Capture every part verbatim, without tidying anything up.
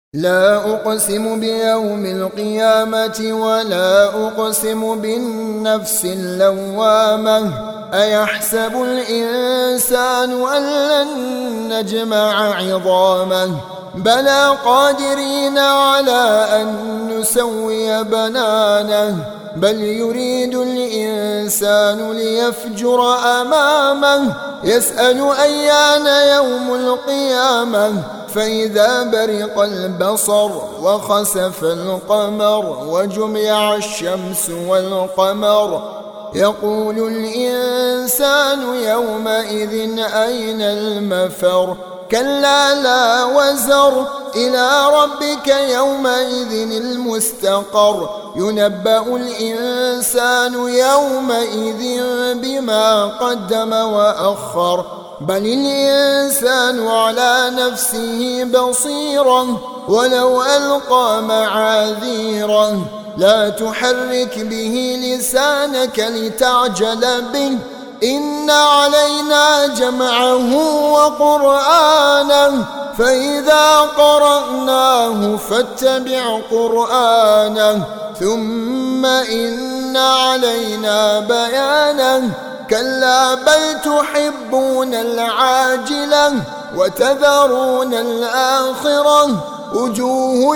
لا أقسم بيوم القيامة ولا أقسم بالنفس اللوامة أيحسب الإنسان أن لن نجمع عظامه بلى قادرين على أن نسوي بنانه بل يريد الإنسان ليفجر أمامه يسأل أيان يوم القيامة فإذا برق البصر وخسف القمر وجمع الشمس والقمر يقول الإنسان يومئذ أين المفر كلا لا وزر إلى ربك يومئذ المستقر ينبأ الإنسان يومئذ بما قدم وأخر بل الإنسان على نفسه بصيرة ولو ألقى معاذيره لا تحرك به لسانك لتعجل به إن علينا جمعه وقرآنه فإذا قرأناه فاتبع قرآنه ثم إن علينا بيانه كلا بل تحبون العاجلة وتذرون الآخرة وجوه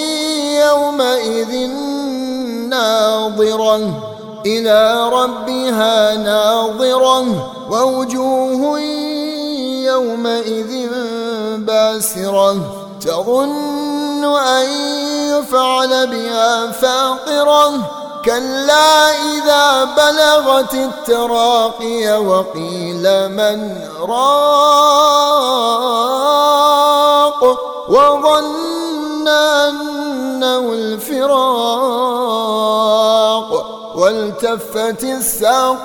يومئذ ناظرة إلى ربها ناظرة ووجوه يومئذ باسرة تظن أن يفعل بها فاقرة كلا إذا بلغت التراقي وقيل من راق وظن أنه الفراق والتفت الساق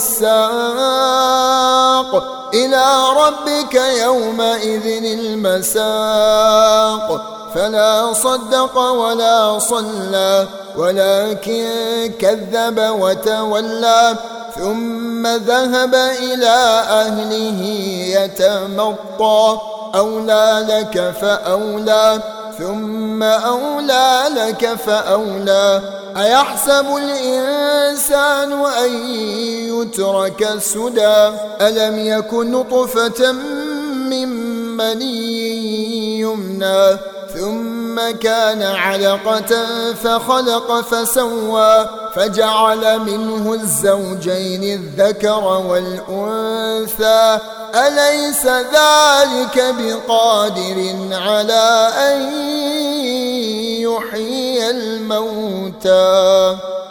بالساق إلى ربك يومئذ المساق فلا صدق ولا صلى ولكن كذب وتولى ثم ذهب إلى أهله يتمطى أولى لك فأولى ثم أولى لك فأولى أيحسب الإنسان أن يترك سدى ألم يكن نطفة من مني يمنى ثم كان علقة فخلق فسوى فجعل منه الزوجين الذكر والأنثى أليس ذلك بقادر على أن يحيي الموتى